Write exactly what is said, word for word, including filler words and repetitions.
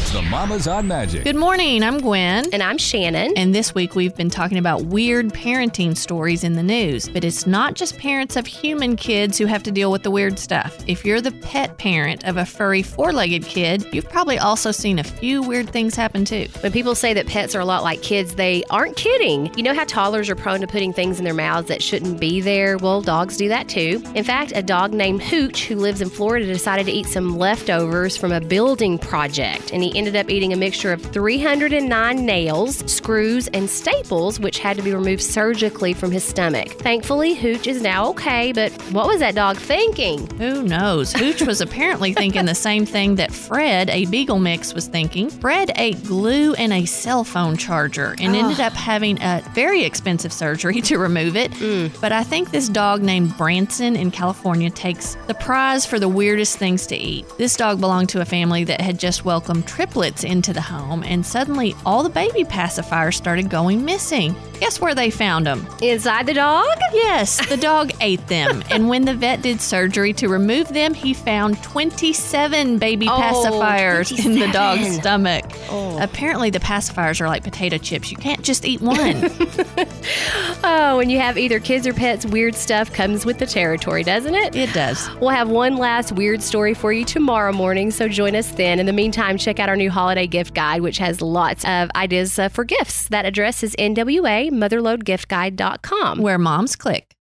It's the Mamas on Magic. Good morning. I'm Gwen. And I'm Shannon. And this week we've been talking about weird parenting stories in the news. But it's not just parents of human kids who have to deal with the weird stuff. If you're the pet parent of a furry four-legged kid, you've probably also seen a few weird things happen too. When people say that pets are a lot like kids, they aren't kidding. You know how toddlers are prone to putting things in their mouths that shouldn't be there? Well, dogs do that too. In fact, a dog named Hooch, who lives in Florida, decided to eat some leftovers from a building project. And he ended up eating a mixture of three hundred nine nails, screws, and staples, which had to be removed surgically from his stomach. Thankfully, Hooch is now okay, but what was that dog thinking? Who knows? Hooch was apparently thinking the same thing that Fred, a Beagle mix, was thinking. Fred ate glue and a cell phone charger and oh. ended up having a very expensive surgery to remove it. Mm. But I think this dog named Branson in California takes the prize for the weirdest things to eat. This dog belonged to a family that had just welcomed triplets into the home, and suddenly all the baby pacifiers started going missing. Guess where they found them? Inside the dog? Yes, the dog ate them. And when the vet did surgery to remove them, he found twenty-seven baby oh, pacifiers twenty-seven. in the dog's stomach. Oh. Apparently, the pacifiers are like potato chips. You can't just eat one. Oh, when you have either kids or pets, weird stuff comes with the territory, doesn't it? It does. We'll have one last weird story for you tomorrow morning, so join us then. In the meantime, check out our new holiday gift guide, which has lots of ideas uh, for gifts. That address is N W A mother load gift guide dot com. Where moms click.